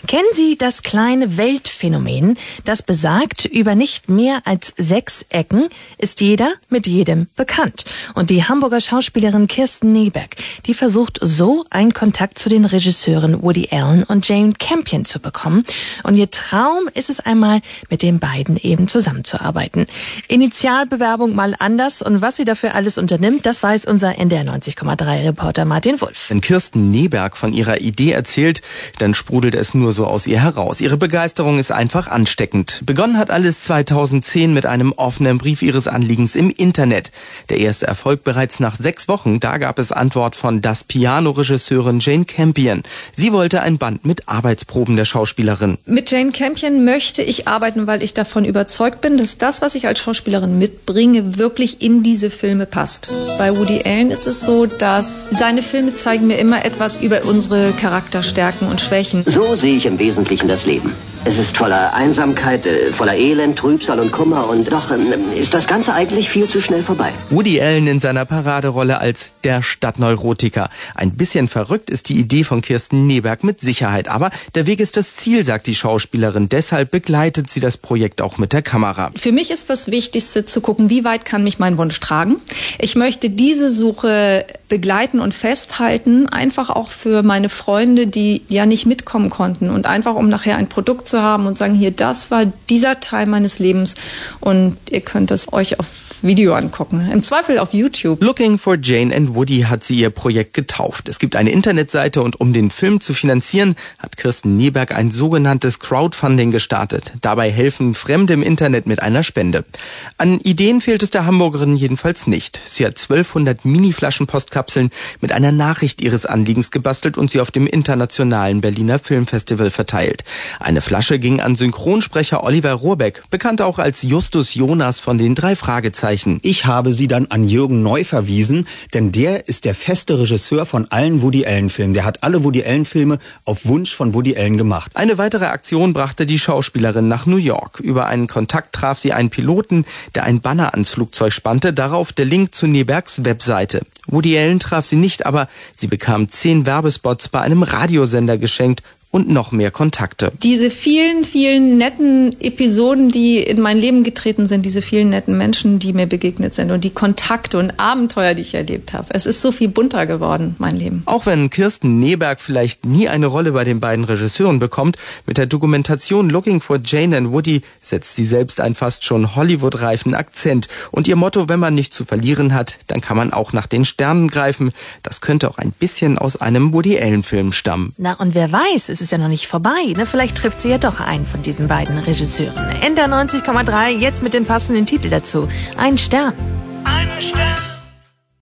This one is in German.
Kennen Sie das kleine Weltphänomen, das besagt, über nicht mehr als 6 Ecken ist jeder mit jedem bekannt? Und die Hamburger Schauspielerin Kirsten Neberg, die versucht so einen Kontakt zu den Regisseuren Woody Allen und Jane Campion zu bekommen. Und ihr Traum ist es einmal, mit den beiden eben zusammenzuarbeiten. Initialbewerbung mal anders, und was sie dafür alles unternimmt, das weiß unser NDR 90,3 Reporter Martin Wulff. Wenn Kirsten Neberg von ihrer Idee erzählt, dann sprudelt es nur so aus ihr heraus. Ihre Begeisterung ist einfach ansteckend. Begonnen hat alles 2010 mit einem offenen Brief ihres Anliegens im Internet. Der erste Erfolg bereits nach 6 Wochen. Da gab es Antwort von Das Piano-Regisseurin Jane Campion. Sie wollte ein Band mit Arbeitsproben der Schauspielerin. Mit Jane Campion möchte ich arbeiten, weil ich davon überzeugt bin, dass das, was ich als Schauspielerin mitbringe, wirklich in diese Filme passt. Bei Woody Allen ist es so, dass seine Filme zeigen mir immer etwas über unsere Charakterstärken und Schwächen. So sehe ich im Wesentlichen das Leben. Es ist voller Einsamkeit, voller Elend, Trübsal und Kummer, und doch ist das Ganze eigentlich viel zu schnell vorbei. Woody Allen in seiner Paraderolle als der Stadtneurotiker. Ein bisschen verrückt ist die Idee von Kirsten Neberg mit Sicherheit, aber der Weg ist das Ziel, sagt die Schauspielerin. Deshalb begleitet sie das Projekt auch mit der Kamera. Für mich ist das Wichtigste zu gucken, wie weit kann mich mein Wunsch tragen. Ich möchte diese Suche begleiten und festhalten, einfach auch für meine Freunde, die ja nicht mitkommen konnten, und einfach um nachher ein Produkt zu haben und sagen, hier, das war dieser Teil meines Lebens, und ihr könnt es euch auf Video angucken. Im Zweifel auf YouTube. Looking for Jane and Woody hat sie ihr Projekt getauft. Es gibt eine Internetseite, und um den Film zu finanzieren, hat Kirsten Neberg ein sogenanntes Crowdfunding gestartet. Dabei helfen Fremde im Internet mit einer Spende. An Ideen fehlt es der Hamburgerin jedenfalls nicht. Sie hat 1200 Mini-Flaschen-Postkapseln mit einer Nachricht ihres Anliegens gebastelt und sie auf dem internationalen Berliner Filmfestival verteilt. Eine Flasche ging an Synchronsprecher Oliver Rohrbeck, bekannt auch als Justus Jonas von den 3 Fragezeichen. Ich habe sie dann an Jürgen Neu verwiesen, denn der ist der feste Regisseur von allen Woody Allen-Filmen. Der hat alle Woody Allen-Filme auf Wunsch von Woody Allen gemacht. Eine weitere Aktion brachte die Schauspielerin nach New York. Über einen Kontakt traf sie einen Piloten, der ein Banner ans Flugzeug spannte, darauf der Link zu Nebergs Webseite. Woody Allen traf sie nicht, aber sie bekam 10 Werbespots bei einem Radiosender geschenkt und noch mehr Kontakte. Diese vielen, vielen netten Episoden, die in mein Leben getreten sind, diese vielen netten Menschen, die mir begegnet sind, und die Kontakte und Abenteuer, die ich erlebt habe. Es ist so viel bunter geworden, mein Leben. Auch wenn Kirsten Neberg vielleicht nie eine Rolle bei den beiden Regisseuren bekommt, mit der Dokumentation Looking for Jane and Woody setzt sie selbst einen fast schon Hollywood-reifen Akzent. Und ihr Motto, wenn man nichts zu verlieren hat, dann kann man auch nach den Sternen greifen. Das könnte auch ein bisschen aus einem Woody Allen-Film stammen. Na, und wer weiß, es ist ja noch nicht vorbei, ne? Vielleicht trifft sie ja doch einen von diesen beiden Regisseuren. NDR 90,3, jetzt mit dem passenden Titel dazu. Ein Stern. Ein Stern.